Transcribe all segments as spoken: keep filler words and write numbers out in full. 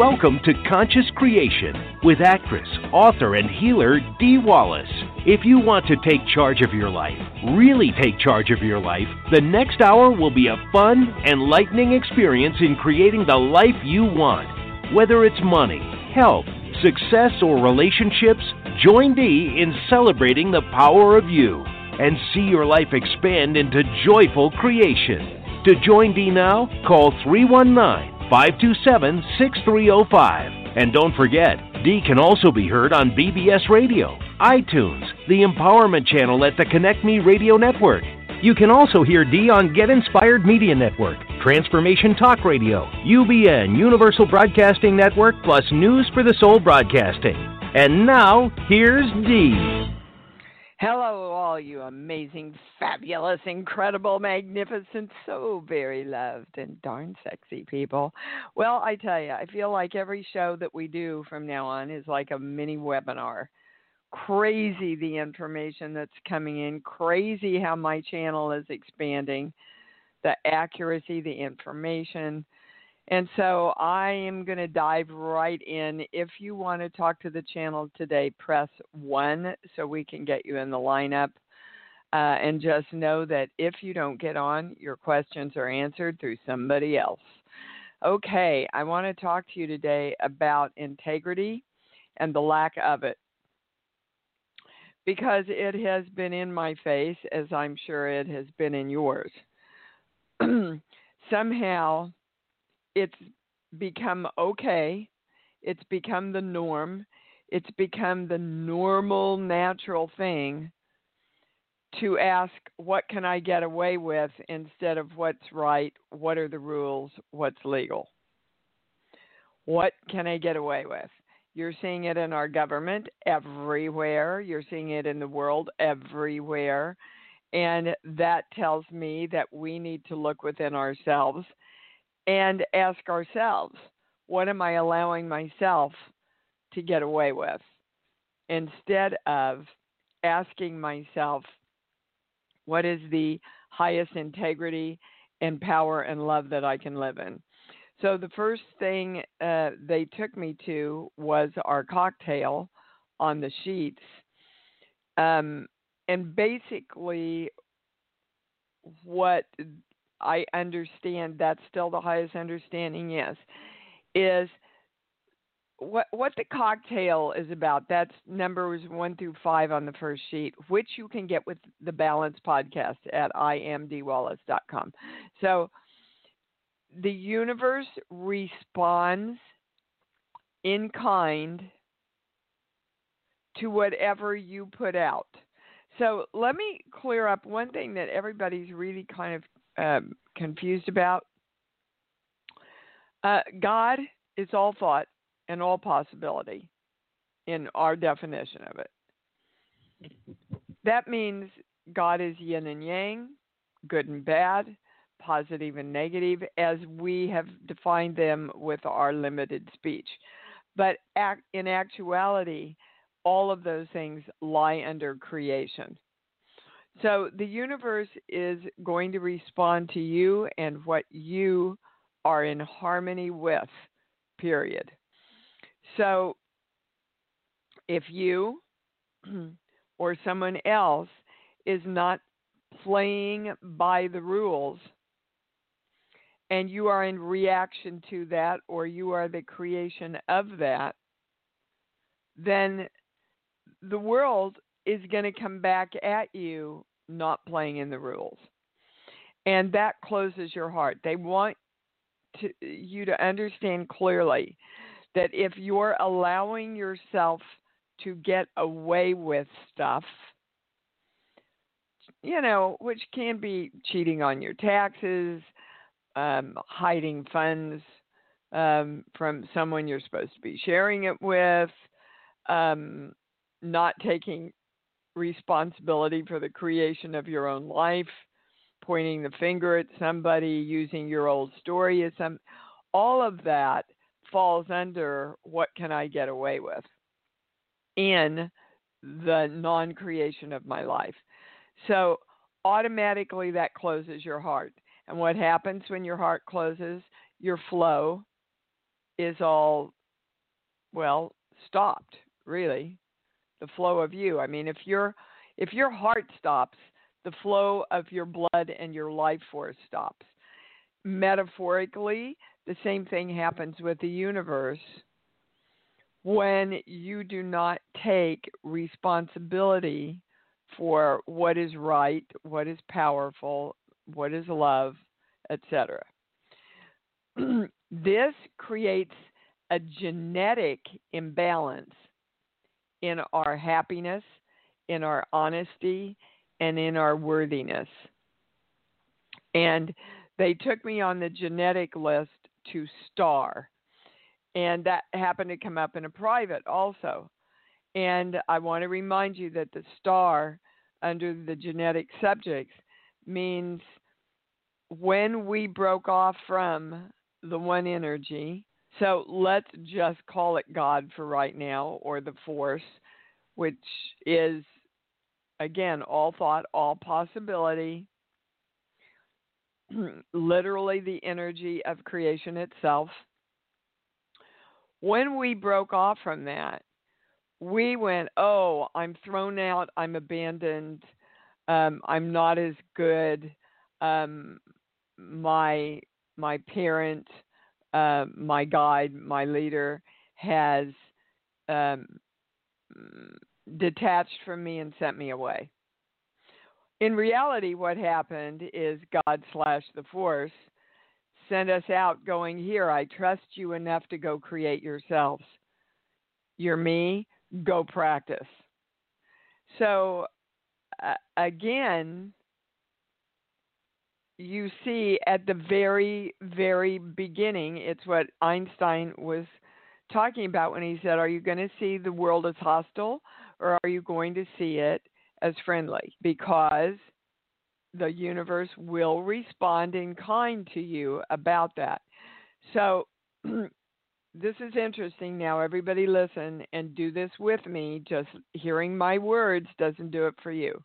Welcome to Conscious Creation with actress, author, and healer Dee Wallace. If you want to take charge of your life, really take charge of your life, the next hour will be a fun, enlightening experience in creating the life you want. Whether it's money, health, success, or relationships, join Dee in celebrating the power of you and see your life expand into joyful creation. To join Dee now, call three one nine, five two seven, six three zero five. And don't forget, Dee can also be heard on B B S Radio, iTunes, the Empowerment Channel at the Connect Me Radio Network. You can also hear Dee on Get Inspired Media Network, Transformation Talk Radio, U B N, Universal Broadcasting Network, plus News for the Soul Broadcasting. And now, here's Dee. Hello, all you amazing, fabulous, incredible, magnificent, so very loved and darn sexy people. Well, I tell you, I feel like every show that we do from now on is like a mini webinar. Crazy the information that's coming in, crazy how my channel is expanding, the accuracy, the information. And so I am going to dive right in. If you want to talk to the channel today, press one so we can get you in the lineup. Uh, and just know that if you don't get on, your questions are answered through somebody else. Okay, I want to talk to you today about integrity and the lack of it, because it has been in my face, as I'm sure it has been in yours. Somehow, it's become okay. It's become the norm. It's become the normal, natural thing to ask, what can I get away with, instead of what's right, what are the rules, what's legal. What can I get away with? You're seeing it in our government everywhere. You're seeing it in the world everywhere. And that tells me that we need to look within ourselves and ask ourselves, what am I allowing myself to get away with? Instead of asking myself, what is the highest integrity and power and love that I can live in? So the first thing uh, they took me to was our cocktail on the sheets. Um, and basically what I understand, that's still the highest understanding, yes, is what what the cocktail is about. That's numbers one through five on the first sheet, which you can get with the Balance podcast at i am dee wallace dot com. So the universe responds in kind to whatever you put out. So let me clear up one thing that everybody's really kind of um, confused about. Uh, God is all thought and all possibility in our definition of it. That means God is yin and yang, good and bad, positive and negative, as we have defined them with our limited speech. But act, in actuality, all of those things lie under creation. So the universe is going to respond to you and what you are in harmony with, period. So if you or someone else is not playing by the rules and you are in reaction to that, or you are the creation of that, then the world is going to come back at you not playing in the rules. And that closes your heart. They want to, you to understand clearly that if you're allowing yourself to get away with stuff, you know, which can be cheating on your taxes, um, hiding funds um, from someone you're supposed to be sharing it with, um, not taking responsibility for the creation of your own life, pointing the finger at somebody, using your old story as some, all of that falls under what can I get away with in the non-creation of my life. So automatically that closes your heart. And what happens when your heart closes? Your flow is all, well, stopped, really. The flow of you. I mean, if your if your heart stops, the flow of your blood and your life force stops. Metaphorically, the same thing happens with the universe when you do not take responsibility for what is right, what is powerful, what is love, et cetera. This creates a genetic imbalance in our happiness, in our honesty, and in our worthiness. And they took me on the genetic list to star. And that happened to come up in a private also. And I want to remind you that the star under the genetic subjects means when we broke off from the one energy, so let's just call it God for right now, or the force, which is, again, all thought, all possibility, literally the energy of creation itself. When we broke off from that, we went, oh, I'm thrown out, I'm abandoned, um, I'm not as good, um, my my parent, uh, my guide, my leader has um, detached from me and sent me away. In reality, what happened is God slash the force sent us out going, here, I trust you enough to go create yourselves. You're me, go practice. So, uh, again, you see at the very, very beginning, it's what Einstein was talking about when he said, are you going to see the world as hostile or are you going to see it as friendly? Because the universe will respond in kind to you about that. So this is interesting now. Everybody listen and do this with me. Just hearing my words doesn't do it for you.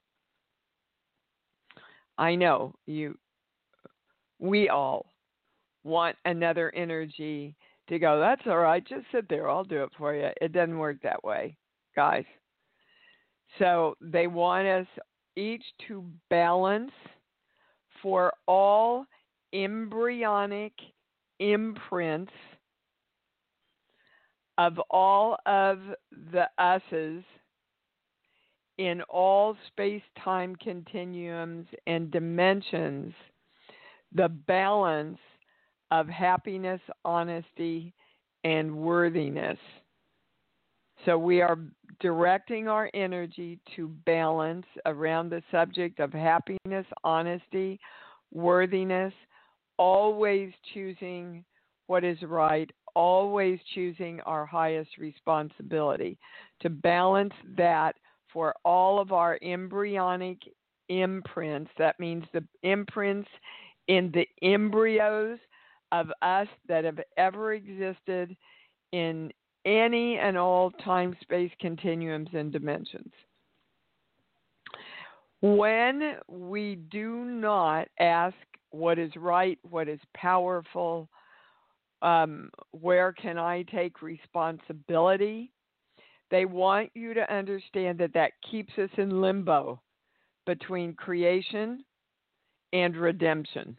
I know you. We all want another energy to go, that's all right, just sit there, I'll do it for you. It doesn't work that way, guys. So they want us each to balance for all embryonic imprints of all of the us's in all space-time continuums and dimensions, the balance of happiness, honesty, and worthiness. So we are directing our energy to balance around the subject of happiness, honesty, worthiness, always choosing what is right, always choosing our highest responsibility. To balance that for all of our embryonic imprints, that means the imprints in the embryos of us that have ever existed in any and all time, space, continuums, and dimensions. When we do not ask what is right, what is powerful, um, where can I take responsibility, they want you to understand that that keeps us in limbo between creation and redemption.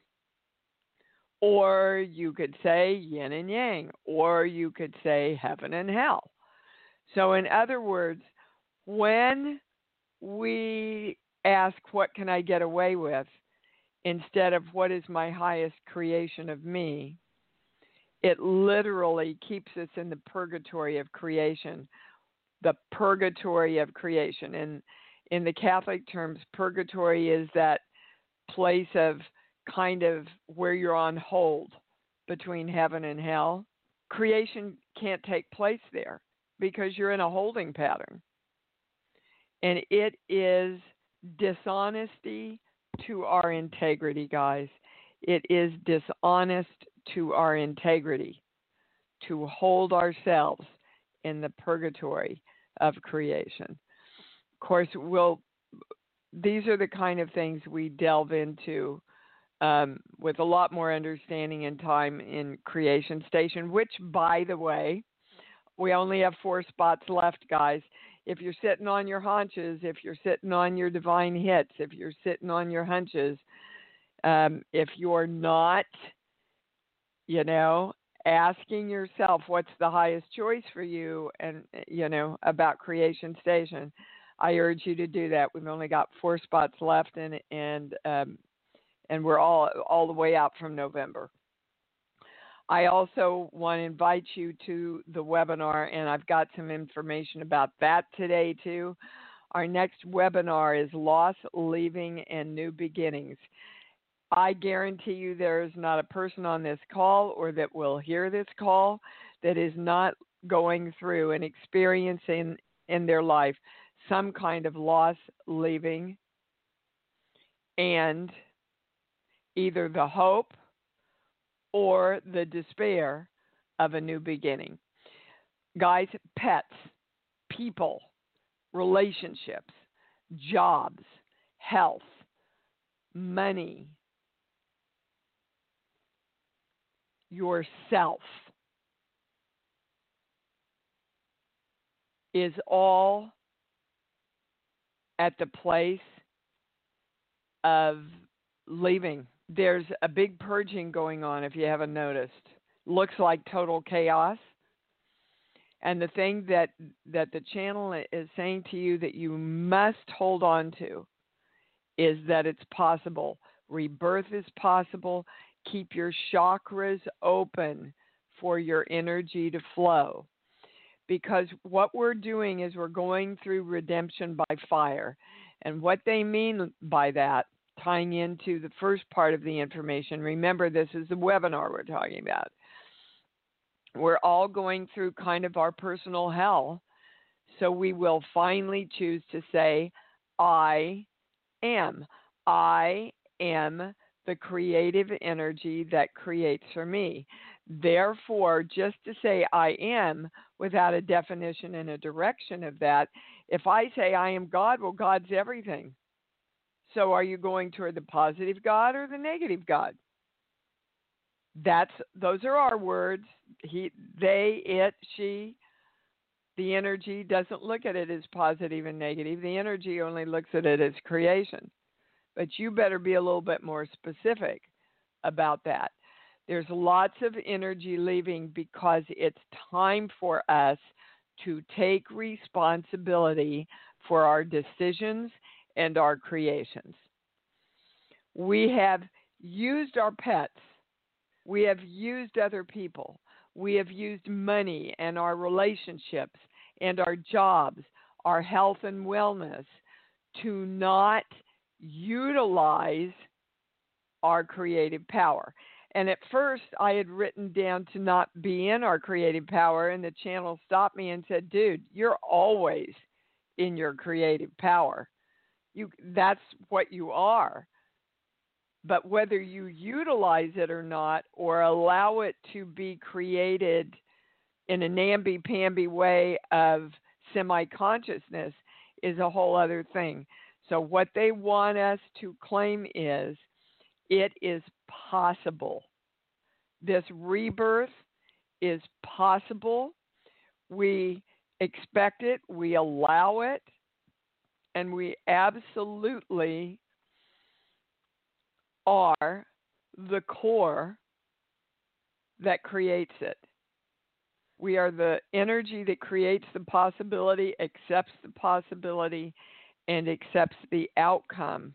Or you could say yin and yang, or you could say heaven and hell. So in other words, when we ask, what can I get away with, instead of what is my highest creation of me, it literally keeps us in the purgatory of creation, the purgatory of creation. And in the Catholic terms, purgatory is that place of kind of where you're on hold between heaven and hell. Creation can't take place there because you're in a holding pattern. And it is dishonesty to our integrity, guys. It is dishonest to our integrity to hold ourselves in the purgatory of creation. Of course, we'll, these are the kind of things we delve into um, with a lot more understanding and time in Creation Station, which, by the way, we only have four spots left, guys. If you're sitting on your haunches, if you're sitting on your divine hits, if you're sitting on your hunches, um, if you're not, you know, asking yourself what's the highest choice for you and, you know, about Creation Station, I urge you to do that. We've only got four spots left, and and um, and we're all all the way out from November. I also want to invite you to the webinar, and I've got some information about that today too. Our next webinar is Loss, Leaving, and New Beginnings. I guarantee you there is not a person on this call or that will hear this call that is not going through and experiencing in their life some kind of loss, leaving, and either the hope or the despair of a new beginning. Guys, pets, people, relationships, jobs, health, money, yourself is all at the place of leaving. There's a big purging going on, if you haven't noticed. Looks like total chaos. And the thing that, that the channel is saying to you that you must hold on to is that it's possible. Rebirth is possible. Keep your chakras open for your energy to flow. Because what we're doing is we're going through redemption by fire. And what they mean by that, tying into the first part of the information, remember this is the webinar we're talking about. We're all going through kind of our personal hell. So we will finally choose to say, I am. I am the creative energy that creates for me. Therefore, just to say I am without a definition and a direction of that, if I say I am God, well, God's everything. So are you going toward the positive God or the negative God? That's those are our words. He, they, it, she. The energy doesn't look at it as positive and negative. The energy only looks at it as creation. But you better be a little bit more specific about that. There's lots of energy leaving because it's time for us to take responsibility for our decisions and our creations. We have used our pets. We have used other people. We have used money and our relationships and our jobs, our health and wellness to not utilize our creative power. And at first, I had written down to not be in our creative power, and the channel stopped me and said, dude, you're always in your creative power. You, that's what you are. But whether you utilize it or not, or allow it to be created in a namby-pamby way of semi-consciousness is a whole other thing. So what they want us to claim is, it is possible. This rebirth is possible. We expect it, we allow it, and we absolutely are the core that creates it. We are the energy that creates the possibility, accepts the possibility, and accepts the outcome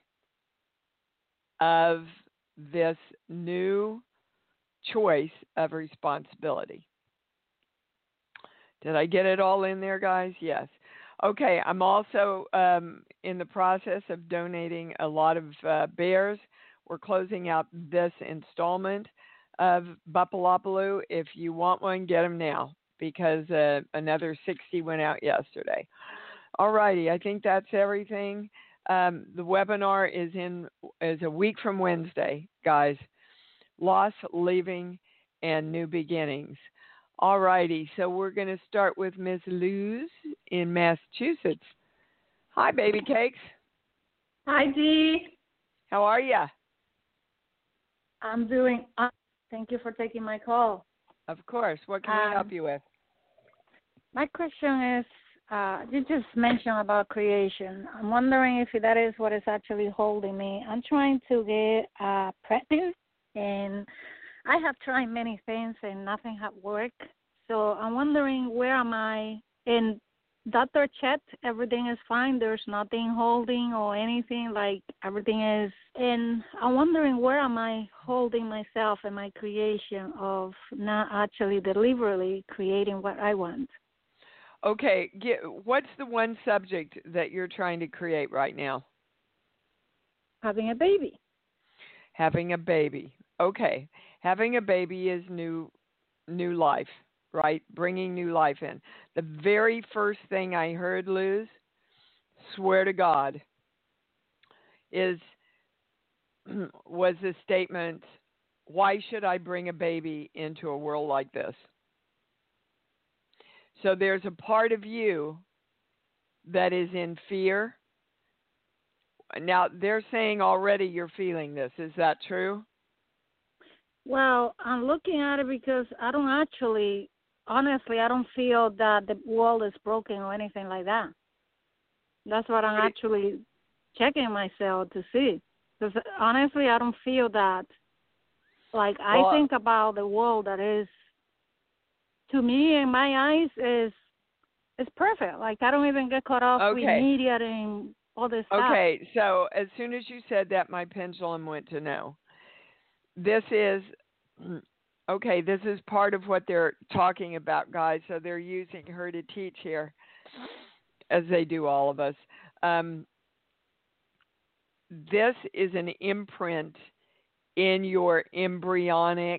of this new choice of responsibility. Did I get it all in there, guys? Yes. Okay, I'm also um, in the process of donating a lot of uh, bears. We're closing out this installment of Bupalopaloo. If you want one, get them now, because uh, another sixty went out yesterday. All righty, I think that's everything. Um, the webinar is in is a week from Wednesday, guys. Loss, leaving, and new beginnings. All righty, so we're going to start with Miss Luz in Massachusetts. Hi, baby cakes. Hi, Dee. How are you? I'm doing. Uh, thank you for taking my call. Of course. What can Um, we help you with? my question is, uh, you just mentioned about creation. I'm wondering if that is what is actually holding me. I'm trying to get uh, pregnant, and I have tried many things, and nothing has worked. So I'm wondering, where am I? And doctor checked, everything is fine. There's nothing holding or anything, like everything is. And I'm wondering, where am I holding myself in my creation of not actually deliberately creating what I want? Okay, get, what's the one subject that you're trying to create right now? Having a baby. Having a baby. Okay, having a baby is new, new life, right? Bringing new life in. The very first thing I heard, Luz, swear to God, is was the statement, "Why should I bring a baby into a world like this?" So there's a part of you that is in fear. Now, they're saying already you're feeling this. Is that true? Well, I'm looking at it because I don't actually, honestly, I don't feel that the world is broken or anything like that. That's what I'm actually checking myself to see. Because honestly, I don't feel that. Like, Well, I think about the world that is, to me, in my eyes, is is perfect. Like, I don't even get caught off okay. with media and all this stuff. Okay, so as soon as you said that, my pendulum went to no. This is, okay, this is part of what they're talking about, guys. So they're using her to teach here, as they do all of us. Um, this is an imprint in your embryonic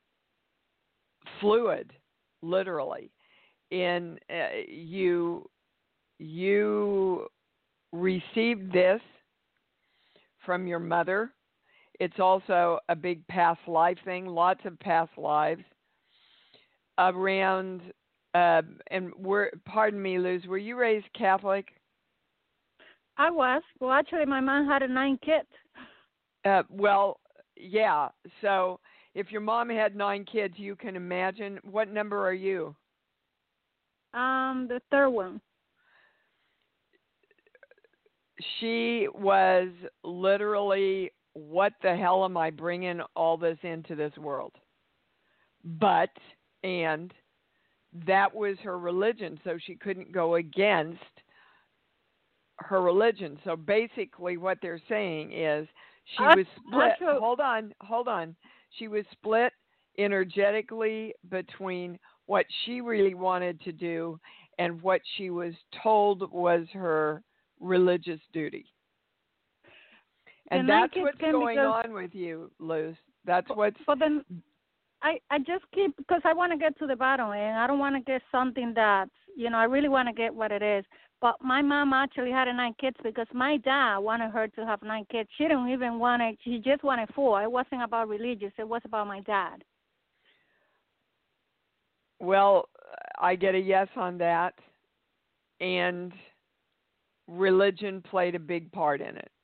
fluid, literally. In uh, you, you received this from your mother. It's also a big past life thing, lots of past lives around. Uh, and we're, pardon me, Luz, were you raised Catholic? I was. Well, actually, my mom had nine kids. Uh, well, yeah. So if your mom had nine kids, you can imagine. What number are you? Um, the third one. She was literally, what the hell am I bringing all this into this world? But, and that was her religion, so she couldn't go against her religion. So basically what they're saying is she I, was split. actually, hold on, hold on. She was split energetically between what she really wanted to do and what she was told was her religious duty. And that's what's going on with you, Luz. That's what's... But then I, I just keep, because I want to get to the bottom, and I don't want to get something that, you know, I really want to get what it is. But my mom actually had nine kids because my dad wanted her to have nine kids. She didn't even want it. She just wanted four. It wasn't about religious. It was about my dad. Well, I get a yes on that. And religion played a big part in it.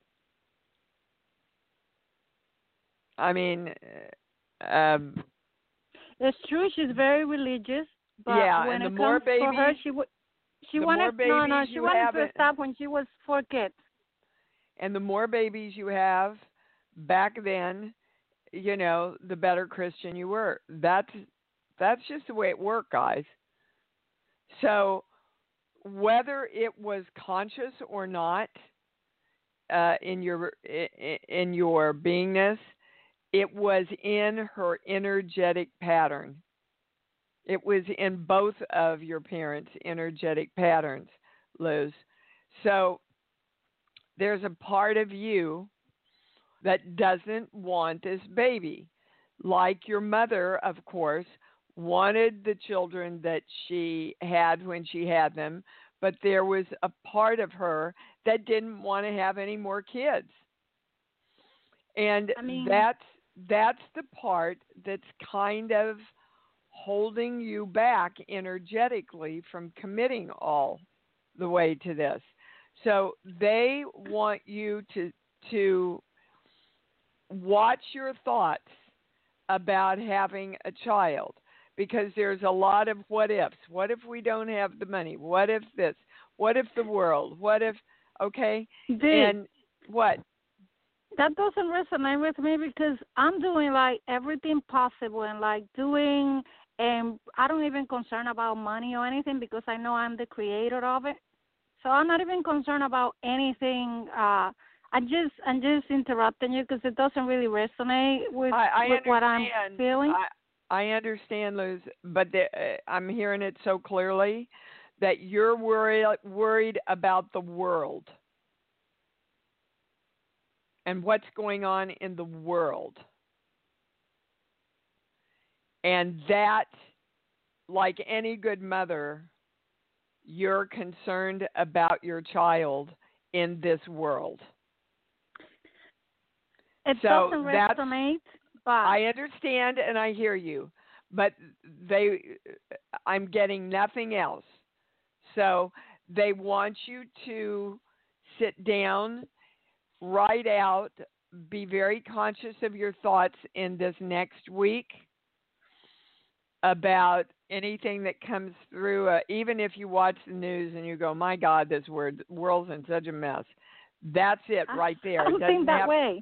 I mean, um, it's true. She's very religious, but yeah, when and the it more comes babies, for her, she would. She the wanted more babies no, no. She you wanted have to it, stop when she was four kids. And the more babies you have, back then, you know, the better Christian you were. That's that's just the way it worked, guys. So whether it was conscious or not, uh, in your in your beingness, it was in her energetic pattern. It was in both of your parents' energetic patterns, Luz. So there's a part of you that doesn't want this baby. Like your mother, of course, wanted the children that she had when she had them, but there was a part of her that didn't want to have any more kids. And I mean, that's that's the part that's kind of holding you back energetically from committing all the way to this. So they want you to to watch your thoughts about having a child because there's a lot of what ifs. What if we don't have the money? What if this? What if the world? What if, okay? Dee, and what? That doesn't resonate with me because I'm doing like everything possible and like doing, and I don't even concern about money or anything because I know I'm the creator of it. So I'm not even concerned about anything. Uh, I just I'm just interrupting you because it doesn't really resonate with, I, I with what I'm understand. feeling. I, I understand, Liz, but the, uh, I'm hearing it so clearly that you're worried worried about the world and what's going on in the world. And that, like any good mother, you're concerned about your child in this world. It so doesn't that's, resonate, but I understand and I hear you, but they, I'm getting nothing else. So they want you to sit down, write out, be very conscious of your thoughts in this next week about anything that comes through, uh, even if you watch the news and you go, my God, this word, world's in such a mess. That's it right there. I don't it think that have... way.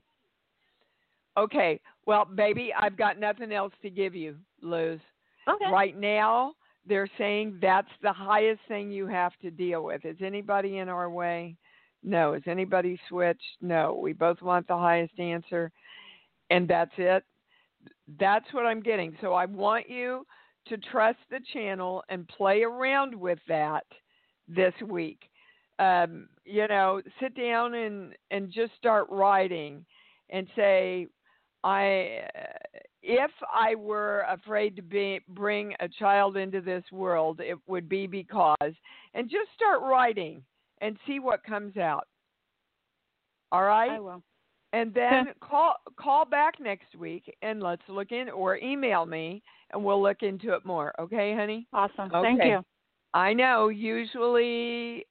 Okay. Well, baby, I've got nothing else to give you, Luz. Okay. Right now, they're saying that's the highest thing you have to deal with. Is anybody in our way? No. Is anybody switched? No. We both want the highest answer, and that's it. That's what I'm getting. So I want you to trust the channel and play around with that this week. Um, you know, sit down and, and just start writing and say, I, if I were afraid to be, bring a child into this world, it would be because, and just start writing and see what comes out. All right? I will. And then Yeah. call call back next week and let's look in, or email me and we'll look into it more. Okay, honey? Awesome. Okay. Thank you. I know usually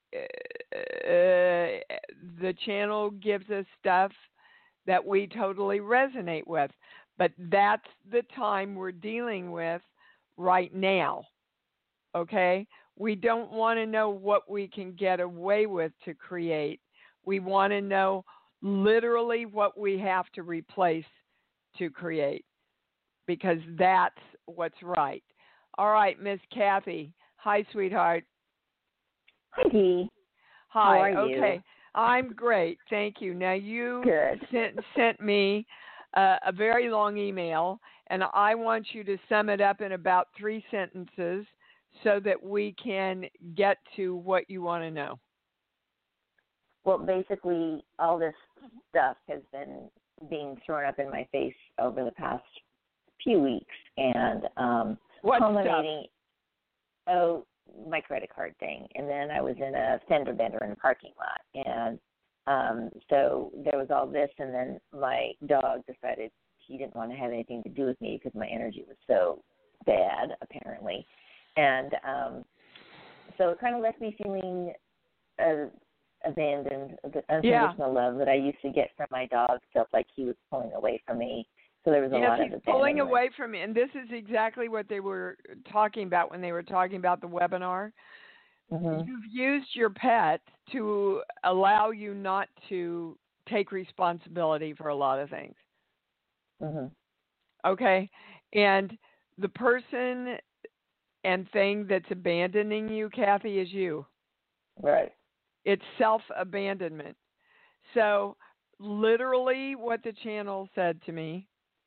uh, the channel gives us stuff that we totally resonate with, but that's the time we're dealing with right now. Okay? We don't want to know what we can get away with to create. We want to know literally what we have to replace to create, because that's what's right. All right, Miss Kathy. Hi, sweetheart. Hi, Dee. Hi. How are you? Okay. I'm great. Thank you. Now, you Good. sent, sent me uh, a very long email, and I want you to sum it up in about three sentences so that we can get to what you want to know. Well, basically, all this stuff has been being thrown up in my face over the past few weeks, and um, what culminating. Stuff? Oh, my credit card thing, and then I was in a fender bender in a parking lot, and um, so there was all this, and then my dog decided he didn't want to have anything to do with me because my energy was so bad, apparently, and um, so it kind of left me feeling uh, abandoned. The unconditional yeah. love that I used to get from my dog felt like he was pulling away from me. So there was a yes, lot of he's abandonment. pulling away from me, and this is exactly what they were talking about when they were talking about the webinar. Mm-hmm. You've used your pet to allow you not to take responsibility for a lot of things. Mm-hmm. Okay, and the person and thing that's abandoning you, Kathy, is you. Right. It's self-abandonment. So literally what the channel said to me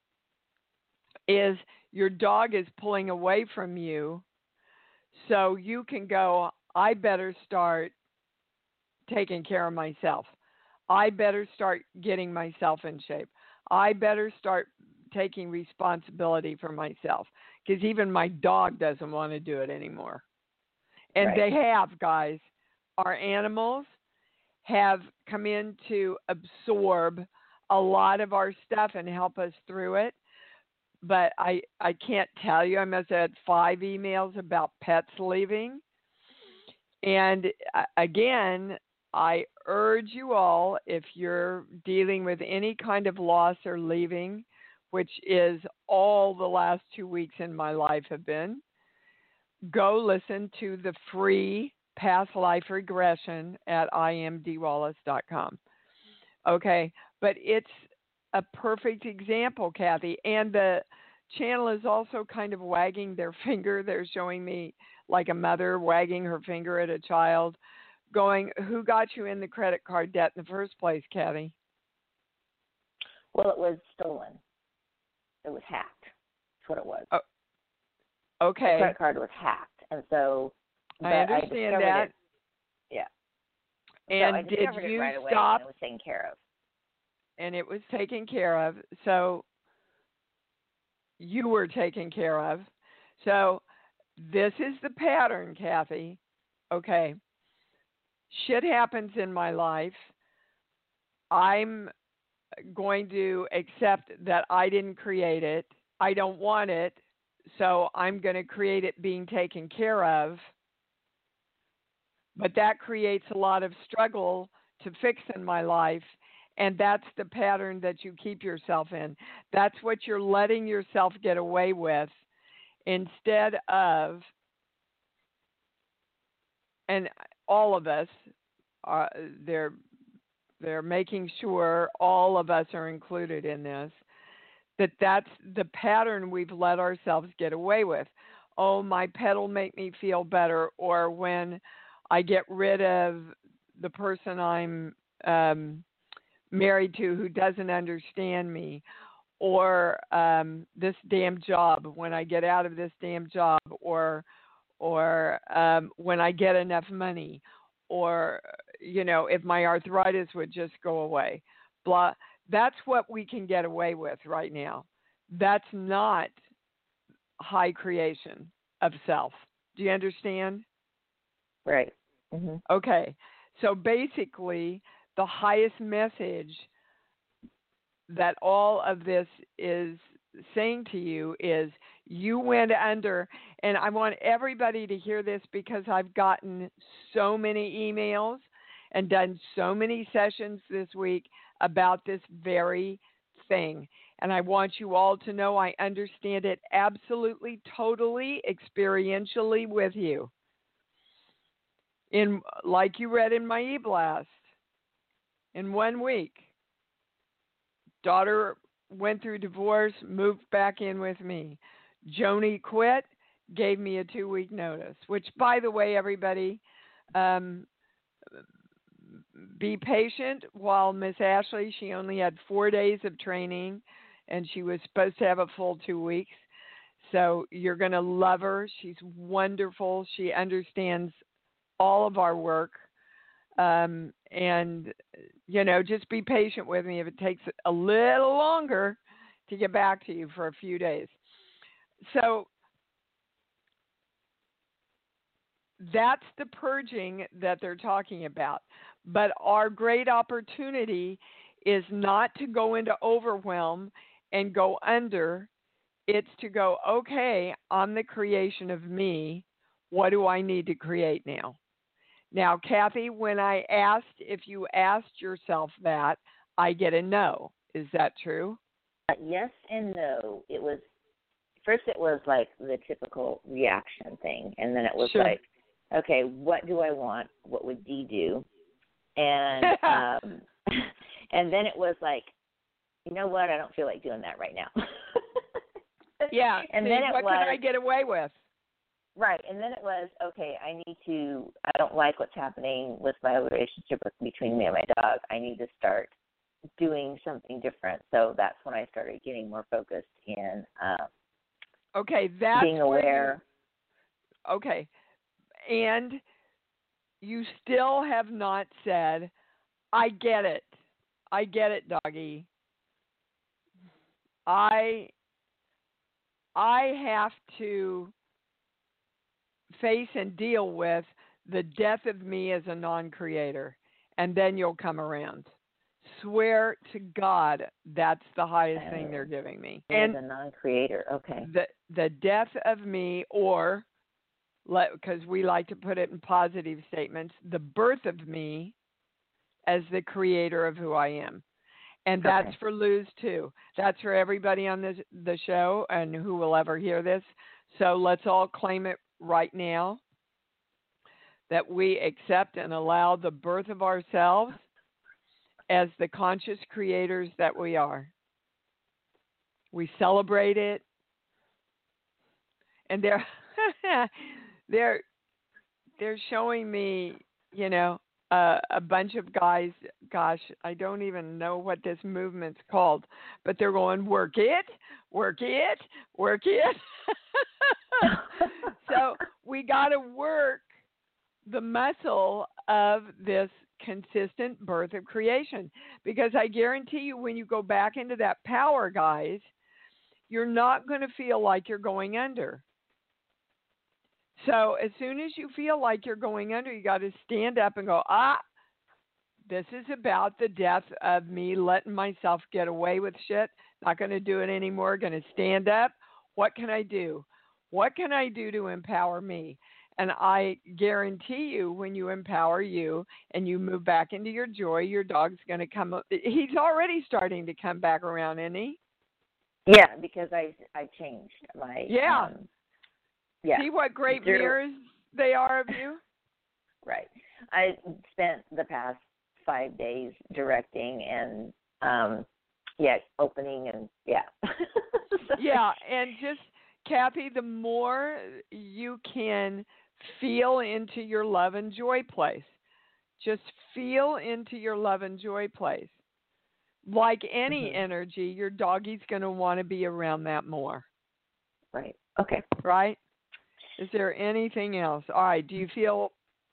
is your dog is pulling away from you, so you can go, I better start taking care of myself. I better start getting myself in shape. I better start taking responsibility for myself, because even my dog doesn't want to do it anymore. And right. They have, guys. Our animals have come in to absorb a lot of our stuff and help us through it. But I, I can't tell you. I must have had five emails about pets leaving. And again, I urge you all, if you're dealing with any kind of loss or leaving, which is all the last two weeks in my life have been, go listen to the free past life regression at I am d wallace dot com. Okay, but it's a perfect example, Kathy. And the channel is also kind of wagging their finger. They're showing me like a mother wagging her finger at a child, going, who got you in the credit card debt in the first place, Kathy? Well, it was stolen. It was hacked. That's what it was. Oh, okay. The credit card was hacked. And so I understand I that. It. Yeah. And so I did discovered you it right away stop? And it was taken care of. And it was taken care of. So you were taken care of. So this is the pattern, Kathy. Okay. Shit happens in my life. I'm going to accept that I didn't create it. I don't want it. So I'm going to create it being taken care of. But that creates a lot of struggle to fix in my life. And that's the pattern that you keep yourself in. That's what you're letting yourself get away with instead of, and all of us, are, they're, they're making sure all of us are included in this, that that's the pattern we've let ourselves get away with. Oh, my pet will make me feel better. Or when I get rid of the person I'm um, married to who doesn't understand me, or um, this damn job, when I get out of this damn job, or or um, when I get enough money, or, you know, if my arthritis would just go away. Blah. That's what we can get away with right now. That's not high creation of self. Do you understand? Right. Mm-hmm. Okay. So basically, the highest message that all of this is saying to you is you went under, and I want everybody to hear this because I've gotten so many emails and done so many sessions this week about this very thing. And I want you all to know I understand it absolutely, totally, experientially with you. In, like you read in my e-blast, in one week, daughter went through divorce, moved back in with me. Joni quit, gave me a two-week notice, which, by the way, everybody, um, be patient. While Miss Ashley, she only had four days of training, and she was supposed to have a full two weeks. So you're going to love her. She's wonderful. She understands all of our work. Um, and, you know, just be patient with me if it takes a little longer to get back to you for a few days. So that's the purging that they're talking about. But our great opportunity is not to go into overwhelm and go under. It's to go, okay, I'm the creation of me. What do I need to create now? Now, Kathy, when I asked if you asked yourself that, I get a no. Is that true? Uh, yes and no. It was, first it was like the typical reaction thing. And then it was sure. like, okay, what do I want? What would Dee do? And um, and then it was like, you know what? I don't feel like doing that right now. yeah. And see, then it what was, can I get away with? Right. And then it was, okay, I need to, I don't like what's happening with my relationship with, between me and my dog. I need to start doing something different. So that's when I started getting more focused in uh, okay, that's being aware. You, okay. And you still have not said, I get it. I get it, doggy. I I have to face and deal with the death of me as a non-creator, and then you'll come around. Swear to God, that's the highest thing they're giving me. And as a non-creator, okay. The the death of me, or because we like to put it in positive statements, the birth of me as the creator of who I am. And that's Okay. for Luz too. That's for everybody on this the show and who will ever hear this. So let's all claim it right now that we accept and allow the birth of ourselves as the conscious creators that we are. We celebrate it. And they're they're they're showing me, you know, uh, a bunch of guys. Gosh, I don't even know what this movement's called, but they're going, work it, work it, work it. So we got to work the muscle of this consistent birth of creation, because I guarantee you, when you go back into that power, guys, you're not going to feel like you're going under. So as soon as you feel like you're going under, you got to stand up and go, ah, this is about the death of me letting myself get away with shit. Not going to do it anymore. Going to stand up. What can I do? What can I do to empower me? And I guarantee you, when you empower you and you move back into your joy, your dog's going to come. He's already starting to come back around, isn't he? Yeah, because I I changed my Yeah. Um, yeah. See what great Zero. mirrors they are of you? Right. I spent the past five days directing and um yeah, opening and yeah. Yeah, and just, Kathy, the more you can feel into your love and joy place, just feel into your love and joy place. Like any mm-hmm. energy, your doggy's going to want to be around that more. Right. Okay. Right? Is there anything else? All right. Do you feel?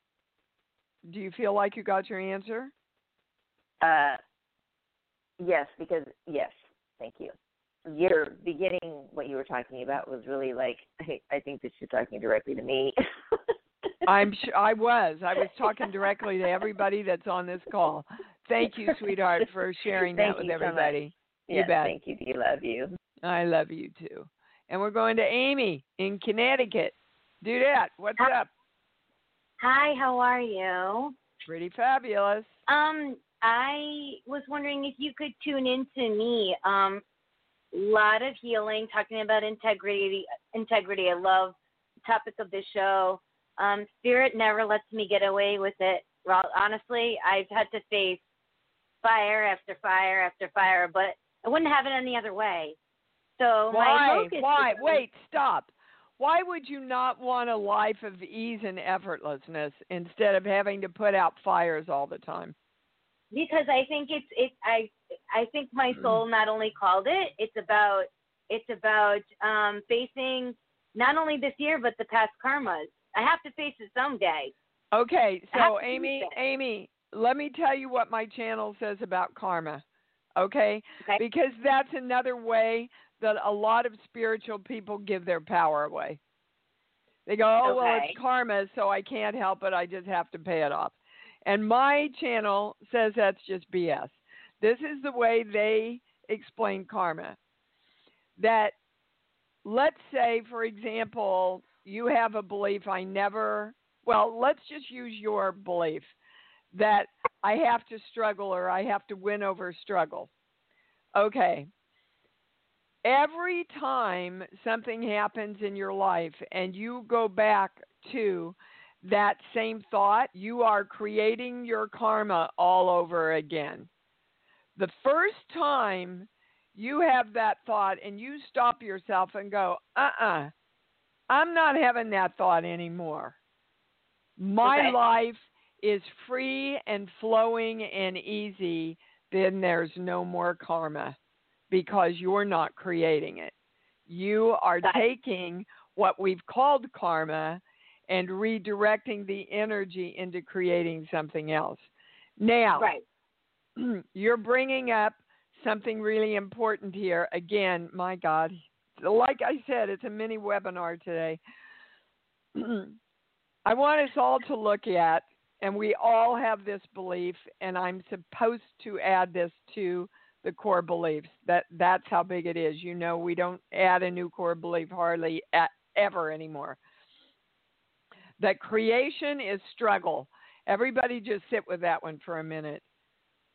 Do you feel like you got your answer? Uh, yes, because yes, thank you. Your beginning, what you were talking about, was really like I, I think that you're talking directly to me. I'm sure I was. I was talking directly to everybody that's on this call. Thank you, sweetheart, for sharing that with you so everybody. much. You Yes, bet. thank you. We love you. I love you too. And we're going to Amy in Connecticut. Do that. What's Hi. up? Hi, how are you? Pretty fabulous. Um, I was wondering if you could tune into me. Um, lot of healing, talking about integrity. Integrity. I love the topic of the show. Um, Spirit never lets me get away with it. Well, honestly, I've had to face fire after fire after fire, but I wouldn't have it any other way. So Why? my focus Why? is- Wait, stop. Why would you not want a life of ease and effortlessness instead of having to put out fires all the time? Because I think it's it I I think my soul not only called it, it's about it's about um, facing not only this year but the past karmas. I have to face it someday. Okay, I have so to do Amy, that. Amy, let me tell you what my channel says about karma. Okay? Okay. Because that's another way that a lot of spiritual people give their power away. They go, oh, well, Okay. it's karma, so I can't help it. I just have to pay it off. And my channel says that's just B S. This is the way they explain karma. That, let's say, for example, you have a belief, I never, well, let's just use your belief that I have to struggle or I have to win over struggle. Okay. Every time something happens in your life and you go back to that same thought, you are creating your karma all over again. The first time you have that thought and you stop yourself and go, uh-uh, I'm not having that thought anymore. My Okay. life is free and flowing and easy, then there's no more karma because you're not creating it. You are Got it. taking what we've called karma and redirecting the energy into creating something else. Now, Right. you're bringing up something really important here. Again, my God, like I said, it's a mini webinar today. I want us all to look at, and we all have this belief, and I'm supposed to add this to the core beliefs. That that's how big it is. You know, we don't add a new core belief hardly at, ever anymore. That creation is struggle. Everybody just sit with that one for a minute.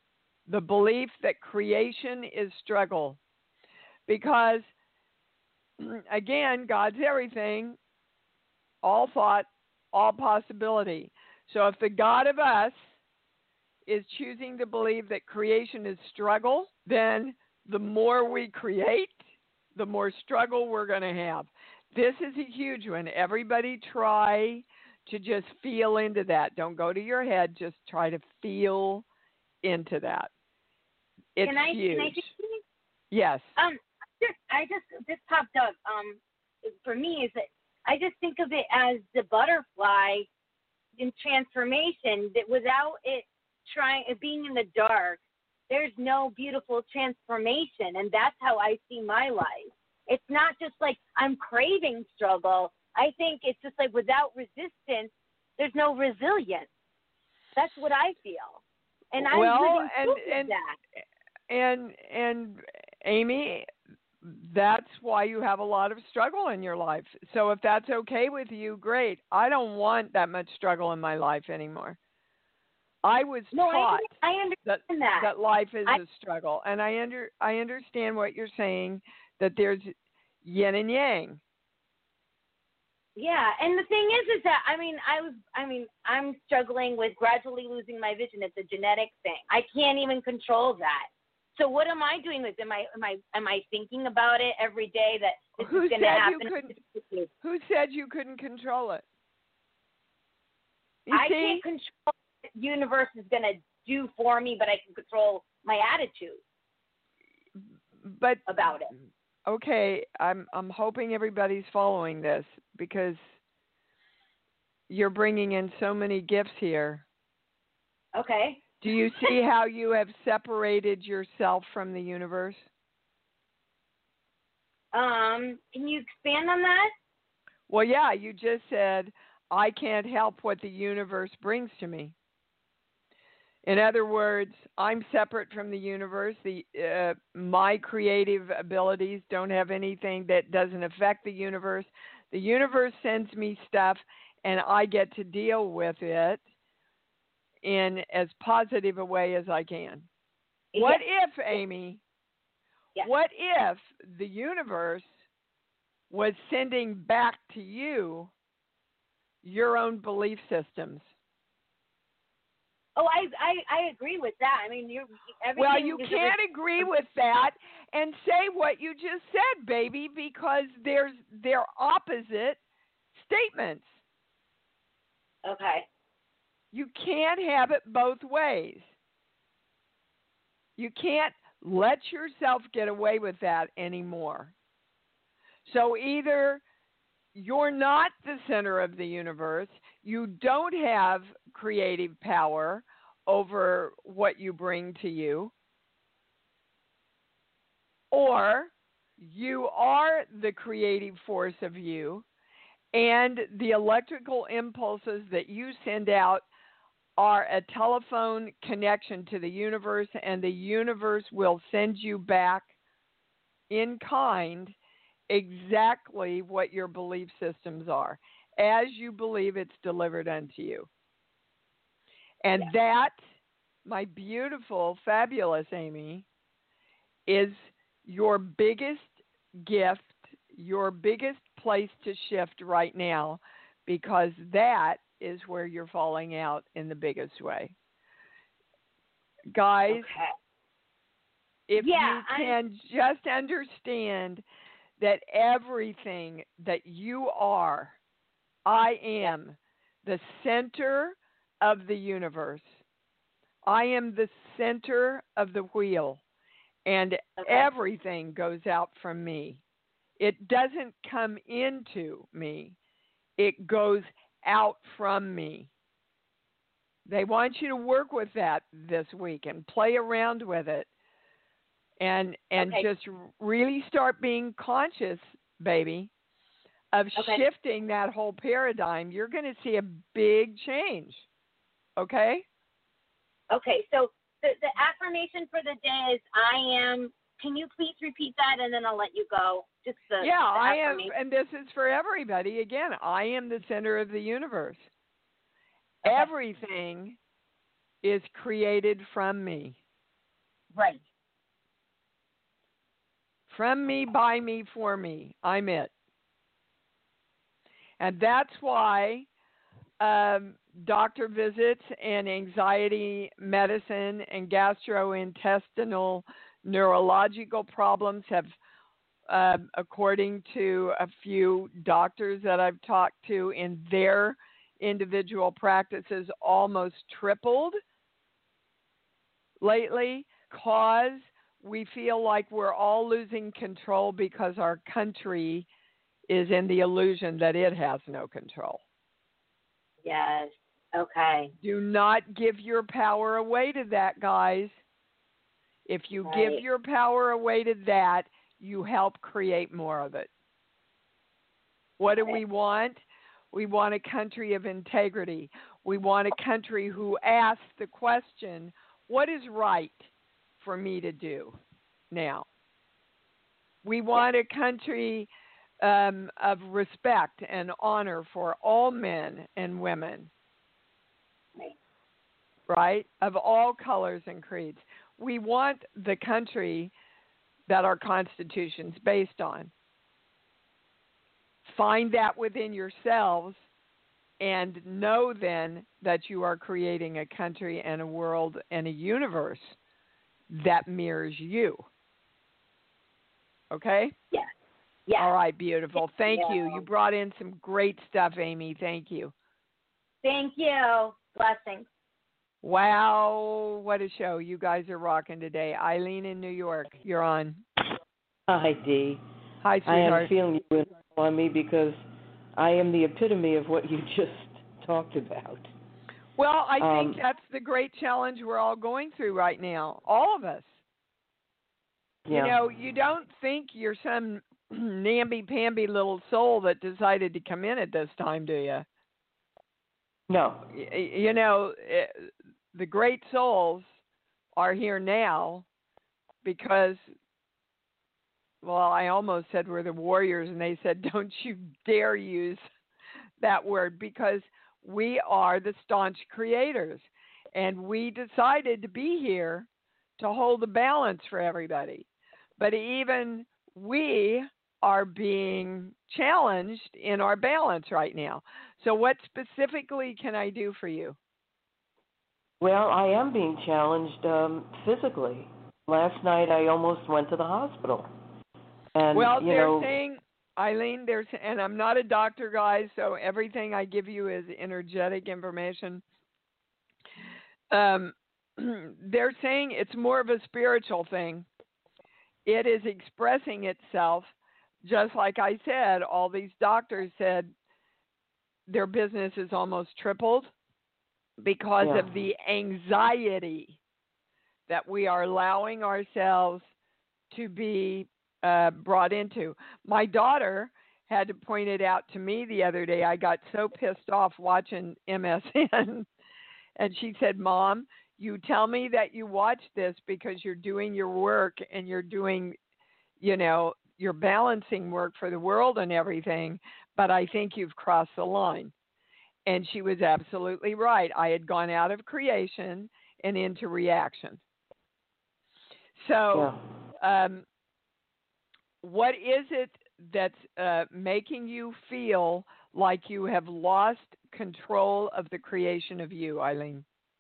the belief that creation is struggle. Because, again, God's everything, all thought, all possibility. So if the God of us is choosing to believe that creation is struggle, then the more we create, the more struggle we're going to have. This is a huge one. Everybody try to just feel into that. Don't go to your head. Just try to feel into that. It's can I, huge. Can I just, yes. Um, just, I just, this popped up. Um, for me, is that I just think of it as the butterfly in transformation. That without it trying, being in the dark, there's no beautiful transformation, and that's how I see my life. It's not just like I'm craving struggle. I think it's just like without resistance, there's no resilience. That's what I feel, and I well, really and and that. and and Amy, that's why you have a lot of struggle in your life. So if that's okay with you, great. I don't want that much struggle in my life anymore. I was no, taught I, I understand that, that. that life is I, a struggle, and I under I understand what you're saying, that there's yin and yang. Yeah, and the thing is, is that I mean, I was, I mean, I'm struggling with gradually losing my vision. It's a genetic thing. I can't even control that. So what am I doing with it? Am I, am I, am I thinking about it every day that this who is going to happen? You couldn't, who said you couldn't control it? You I see? can't control what the universe is going to do for me, but I can control my attitude. But about it. Okay, I'm I'm hoping everybody's following this, because you're bringing in so many gifts here. Okay. Do you see how you have separated yourself from the universe? Um, can you expand on that? Well, yeah, you just said, I can't help what the universe brings to me. In other words, I'm separate from the universe. The uh, my creative abilities don't have anything that doesn't affect the universe. The universe sends me stuff, and I get to deal with it in as positive a way as I can. Yes. What if, Amy, yes. what if the universe was sending back to you your own belief systems? Oh, I, I I agree with that. I mean, you're everything. Well, you can't agree with that and say what you just said, baby, because there's they're opposite statements. Okay. You can't have it both ways. You can't let yourself get away with that anymore. So either you're not the center of the universe, you don't have creative power over what you bring to you, or you are the creative force of you, and the electrical impulses that you send out are a telephone connection to the universe, and the universe will send you back in kind exactly what your belief systems are, as you believe it's delivered unto you. And yeah. that, my beautiful, fabulous Amy, is your biggest gift, your biggest place to shift right now, because that is where you're falling out in the biggest way. Guys, okay. if yeah, you can I'm... just understand that everything that you are, I am the center of the universe. I am the center of the wheel, and okay. everything goes out from me. It doesn't come into me. It goes out from me. They want you to work with that this week and play around with it. And and okay. just really start being conscious, baby, of okay. shifting that whole paradigm. You're going to see a big change. Okay? Okay. So the, the affirmation for the day is I am. Can you please repeat that, and then I'll let you go? Just the Yeah, the I am. And this is for everybody. Again, I am the center of the universe. Okay. Everything is created from me. Right. From me, by me, for me. I'm it. And that's why um, doctor visits and anxiety medicine and gastrointestinal neurological problems have, uh, according to a few doctors that I've talked to in their individual practices, almost tripled lately, because we feel like we're all losing control because our country is in the illusion that it has no control. Yes. Okay. Do not give your power away to that, guys. If you Right. give your power away to that, you help create more of it. What do we want? We want a country of integrity. We want a country who asks the question, what is right for me to do now? We want a country um, of respect and honor for all men and women, right, of all colors and creeds. We want the country that our Constitution's based on. Find that within yourselves and know then that you are creating a country and a world and a universe that mirrors you. Okay? Yeah. Yeah. All right, beautiful. Thank Yeah. you. You brought in some great stuff, Amy. Thank you. Thank you. Blessings. Wow, what a show. You guys are rocking today. Eileen in New York, you're on. Hi, Dee. Hi, I sweetheart. am feeling you on me because I am the epitome of what you just talked about. Well, I Um, think that's the great challenge we're all going through right now, all of us. Yeah. You know, you don't think you're some namby-pamby little soul that decided to come in at this time, do you? No. Y- You know, eh, the great souls are here now because, well, I almost said we're the warriors, and they said, don't you dare use that word, because we are the staunch creators, and we decided to be here to hold the balance for everybody. But even we are being challenged in our balance right now. So what specifically can I do for you? Well, I am being challenged um, physically. Last night I almost went to the hospital. And, Well, you they're know, saying, Eileen, there's, and I'm not a doctor, guys, so everything I give you is energetic information. Um, they're saying it's more of a spiritual thing. It is expressing itself, just like I said, all these doctors said their business is almost tripled because Yeah. of the anxiety that we are allowing ourselves to be uh, brought into. My daughter had to point it out to me the other day. I got so pissed off watching M S N, and she said, Mom, you tell me that you watch this because you're doing your work and you're doing, you know, you're balancing work for the world and everything, but I think you've crossed the line. And she was absolutely right. I had gone out of creation and into reaction. So, yeah. um, what is it that's uh, making you feel like you have lost control of the creation of you, Eileen?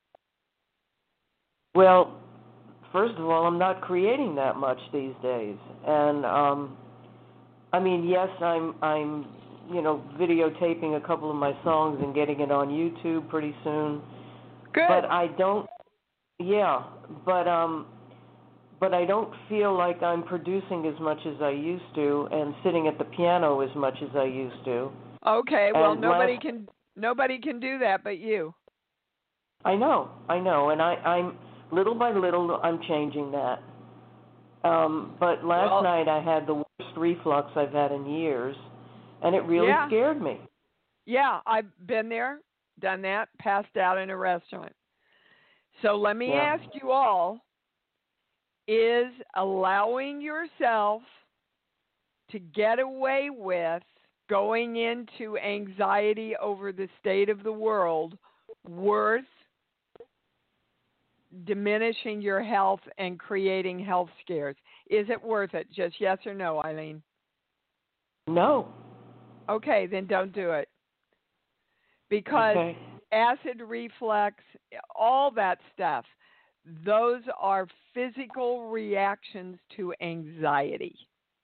Well, first of all, I'm not creating that much these days. And, um, I mean, yes, I'm, I'm, you know, videotaping a couple of my songs and getting it on YouTube pretty soon. Good. But I don't, yeah, but, um, but I don't feel like I'm producing as much as I used to and sitting at the piano as much as I used to. Okay, well, and nobody last, can nobody can do that but you. I know, I know, and I, I'm little by little I'm changing that. Um, but last well, night I had the worst reflux I've had in years, and it really yeah. scared me. Yeah, I've been there, done that, passed out in a restaurant. So let me Yeah. ask you all, is allowing yourself to get away with going into anxiety over the state of the world worth diminishing your health and creating health scares. Is it worth it? Just yes or no, Eileen? No. Okay, then don't do it. Because okay. acid reflux, all that stuff, those are physical reactions to anxiety.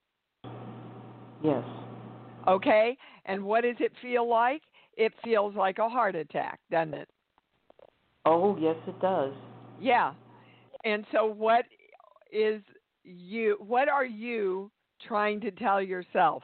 Yes. Okay? And what does it feel like? It feels like a heart attack, doesn't it? Oh, yes, it does. Yeah. And so what is you what are you trying to tell yourself?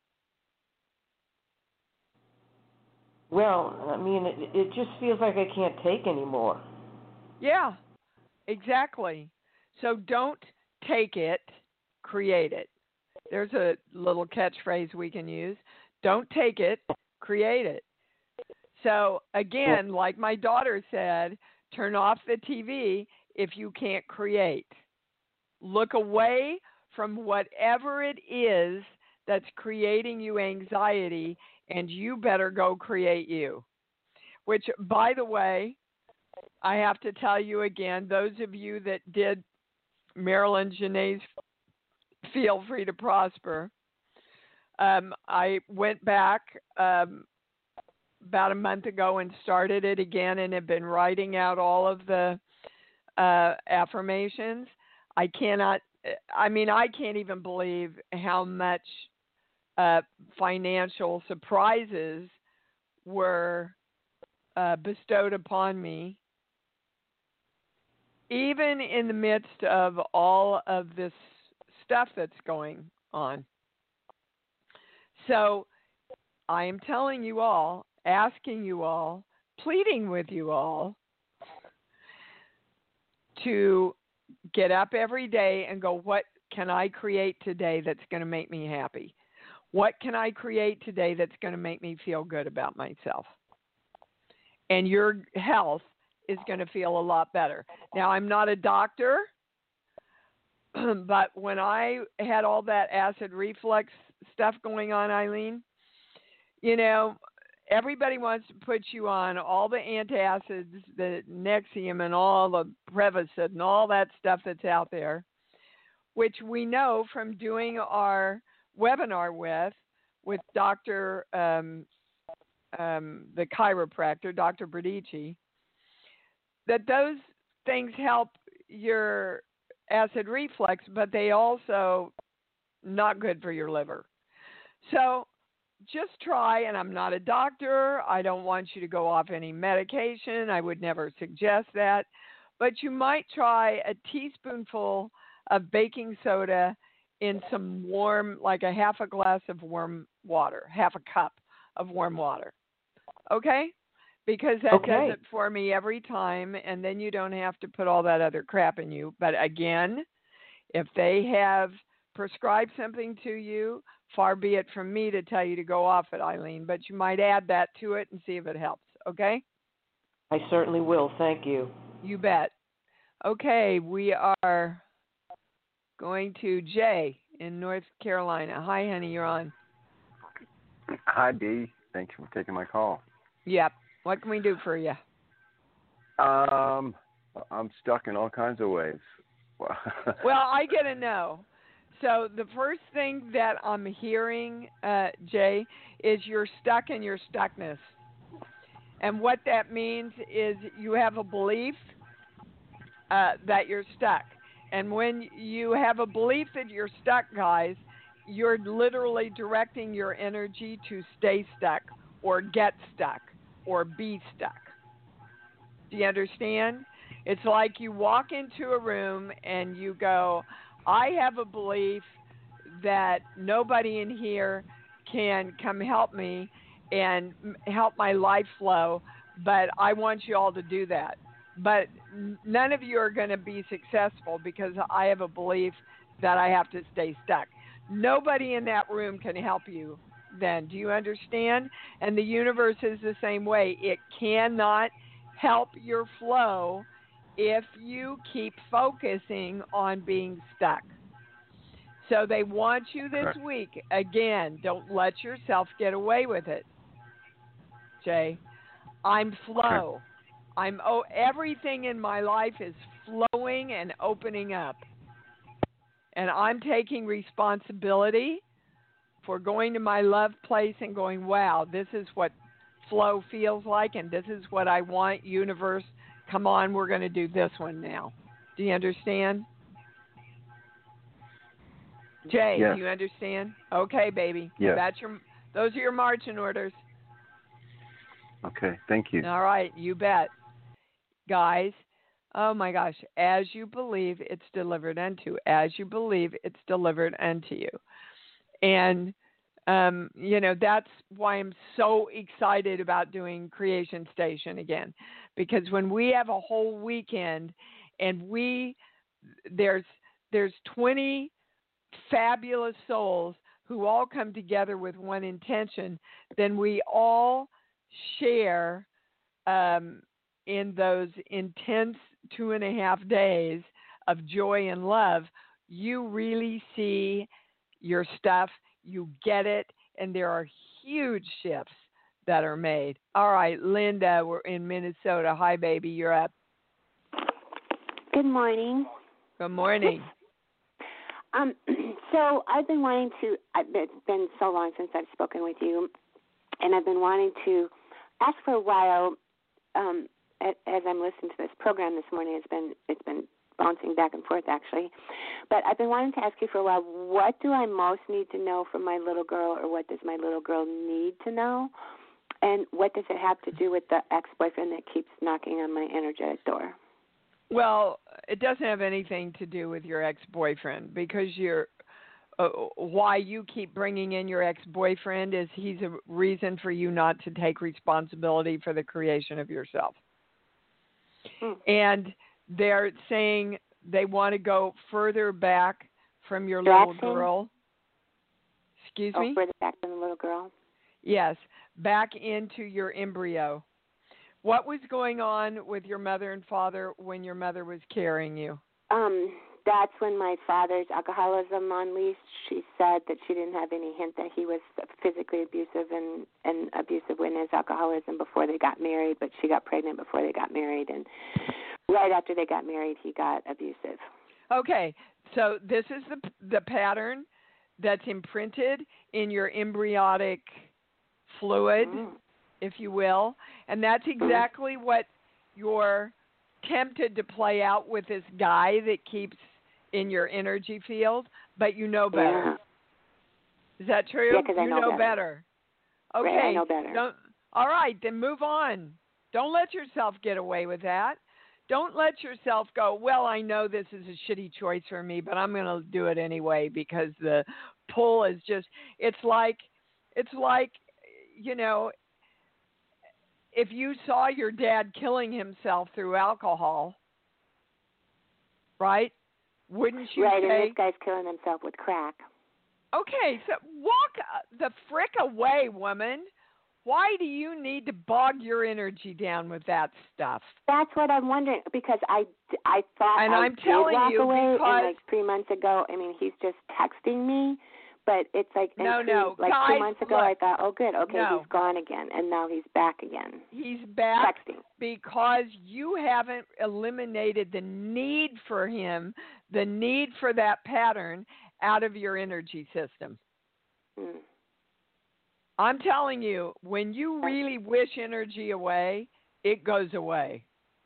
Well, I mean, it, it just feels like I can't take anymore. Yeah, exactly. So don't take it, create it. There's a little catchphrase we can use. Don't take it, create it. So again, like my daughter said, turn off the T V if you can't create. Look away from whatever it is that's creating you anxiety, and you better go create you. Which, by the way, I have to tell you again, those of you that did Marilyn Genet's Feel Free to Prosper, um, I went back um, about a month ago and started it again and have been writing out all of the uh, affirmations. I cannot, I mean, I can't even believe how much uh, financial surprises were uh, bestowed upon me, even in the midst of all of this stuff that's going on. So I am telling you all, asking you all, pleading with you all to get up every day and go, what can I create today that's going to make me happy? What can I create today that's going to make me feel good about myself? And your health is going to feel a lot better. Now, I'm not a doctor, but when I had all that acid reflux stuff going on, Eileen, you know, everybody wants to put you on all the antacids, the Nexium and all the Prevacid and all that stuff that's out there, which we know from doing our webinar with, with Doctor Um, um, the chiropractor, Doctor Bradici, that those things help your acid reflux, but they also not good for your liver. So just try, and I'm not a doctor. I don't want you to go off any medication. I would never suggest that. But you might try a teaspoonful of baking soda in some warm, like a half a glass of warm water, half a cup of warm water. Okay? Because that okay. does it for me every time, and then you don't have to put all that other crap in you. But again, if they have prescribed something to you, far be it from me to tell you to go off it, Eileen, but you might add that to it and see if it helps, okay? I certainly will. Thank you. You bet. Okay, we are going to Jay in North Carolina. Hi, honey, you're on. Hi, Dee. Thanks for taking my call. Yep. What can we do for you? Um, I'm stuck in all kinds of ways. Well, I get to know. So the first thing that I'm hearing, uh, Jay, is you're stuck in your stuckness. And what that means is you have a belief uh, that you're stuck. And when you have a belief that you're stuck, guys, you're literally directing your energy to stay stuck or get stuck or be stuck. Do you understand? It's like you walk into a room and you go, I have a belief that nobody in here can come help me and help my life flow, but I want you all to do that. But none of you are going to be successful because I have a belief that I have to stay stuck. Nobody in that room can help you then. Do you understand? And the universe is the same way. It cannot help your flow if you keep focusing on being stuck. So they want you this Correct. week. Again, don't let yourself get away with it, Jay. I'm flow. Okay. I'm oh everything in my life is flowing and opening up. And I'm taking responsibility for going to my love place and going, wow, this is what flow feels like, and this is what I want. Universe, come on, we're going to do this one now. Do you understand? Jay, Yes. do you understand? Okay, baby. Yes. That's your, those are your marching orders. Okay, thank you. All right, you bet. Guys, oh my gosh, as you believe, it's delivered unto. As you believe, it's delivered unto you. And, um, you know, that's why I'm so excited about doing Creation Station again. Because when we have a whole weekend and we, there's, there's twenty fabulous souls who all come together with one intention, then we all share um, in those intense two and a half days of joy and love. You really see your stuff, you get it, and there are huge shifts that are made. All right, Linda, we're in Minnesota. Hi, baby, you're up. Good morning. Good morning. Um, so I've been wanting to, I've been, it's been so long since I've spoken with you, and I've been wanting to ask for a while, um, as I'm listening to this program this morning. It's been, it's been bouncing back and forth, actually. But I've been wanting to ask you for a while, what do I most need to know from my little girl, or what does my little girl need to know? And what does it have to do with the ex-boyfriend that keeps knocking on my energetic door? Well, it doesn't have anything to do with your ex-boyfriend, because you're, uh, why you keep bringing in your ex-boyfriend is he's a reason for you not to take responsibility for the creation of yourself. Hmm. And they're saying they want to go further back from your little girl. Excuse oh, me? Further back from the little girl? Yes, back into your embryo. What was going on with your mother and father when your mother was carrying you? Um, that's when my father's alcoholism unleashed. She said that she didn't have any hint that he was physically abusive and, and abusive in his alcoholism before they got married, but she got pregnant before they got married, and right after they got married, he got abusive. Okay, so this is the the pattern that's imprinted in your embryonic fluid, mm. if you will, and that's exactly what you're tempted to play out with this guy that keeps in your energy field, but you know better. Yeah. Is that true? Yeah, because I you know, know better. better. Okay. Right, I know better. Don't, all right, then move on. Don't let yourself get away with that. Don't let yourself go, well, I know this is a shitty choice for me, but I'm going to do it anyway because the pull is just, it's like, it's like, you know, if you saw your dad killing himself through alcohol, right? Wouldn't you right, say? Right, and this guy's killing himself with crack. Okay, so walk the frick away, woman. Why do you need to bog your energy down with that stuff? That's what I'm wondering, because I, I thought and I I'm did telling walk you away, because and like three months ago, I mean, he's just texting me, but it's like, no, three, no, like guys, two months ago, look, I thought, oh, good, okay, no. he's gone again, and now he's back again. He's back texting. Because you haven't eliminated the need for him, the need for that pattern out of your energy system. Hmm. I'm telling you, when you really wish energy away, it goes away.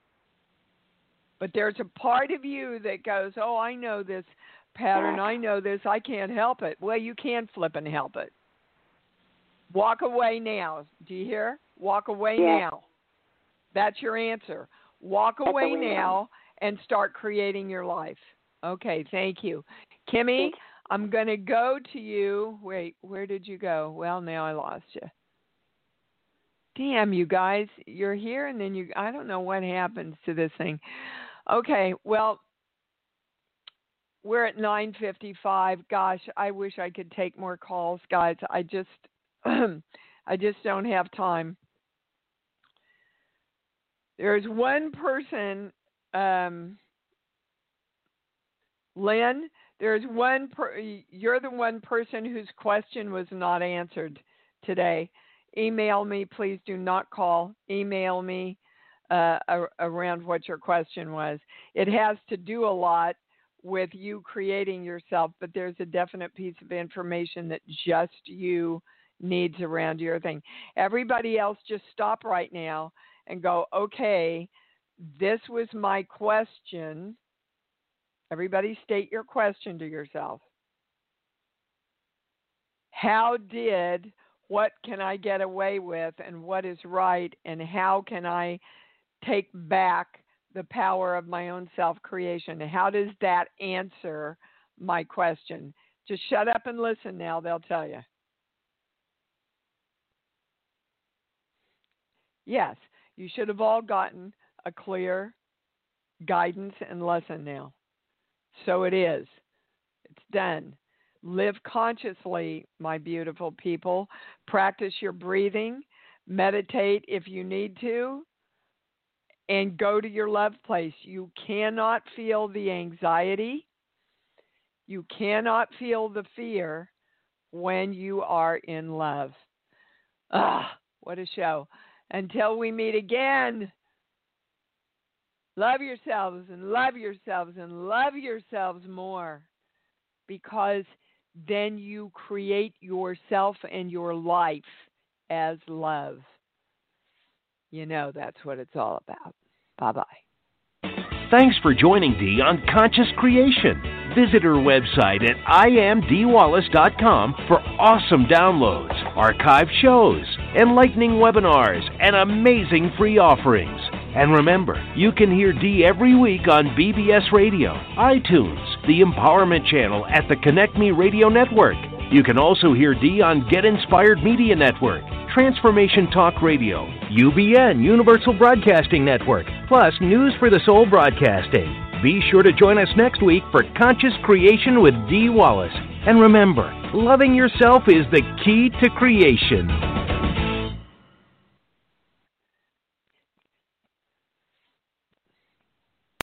But there's a part of you that goes, oh, I know this pattern, I know this, I can't help it. Well, you can flip and help it. Walk away now. Do you hear? Walk away yeah. now. That's your answer. Walk That's away now and start creating your life. Okay, thank you. Kimmy, I'm going to go to you. Wait, where did you go? Well, now I lost you. Damn, you guys, you're here and then you, I don't know what happens to this thing. Okay, well, we're at nine fifty-five. Gosh, I wish I could take more calls, guys. I just, I just don't have time. There's one person, um, Lynn, there's one, per, you're the one person whose question was not answered today. Email me, please do not call. Email me. uh, around what your question was. It has to do a lot with you creating yourself, but there's a definite piece of information that just you needs around your thing. Everybody else just stop right now and go, okay, this was my question. Everybody state your question to yourself. How did, what can I get away with, and what is right, and how can I take back the power of my own self-creation? How does that answer my question? Just shut up and listen now, they'll tell you. Yes, you should have all gotten a clear guidance and lesson now. So it is. It's done. Live consciously, my beautiful people. Practice your breathing. Meditate if you need to. And go to your love place. You cannot feel the anxiety. You cannot feel the fear when you are in love. Ah, what a show. Until we meet again, love yourselves and love yourselves and love yourselves more, because then you create yourself and your life as love. You know that's what it's all about. Bye-bye. Thanks for joining Dee on Conscious Creation. Visit her website at I am dee wallace dot com for awesome downloads, archived shows, enlightening webinars, and amazing free offerings. And remember, you can hear Dee every week on B B S Radio, iTunes, the Empowerment Channel at the Connect Me Radio Network. You can also hear Dee on Get Inspired Media Network, Transformation Talk Radio, U B N, Universal Broadcasting Network, plus News for the Soul Broadcasting. Be sure to join us next week for Conscious Creation with Dee Wallace. And remember, loving yourself is the key to creation.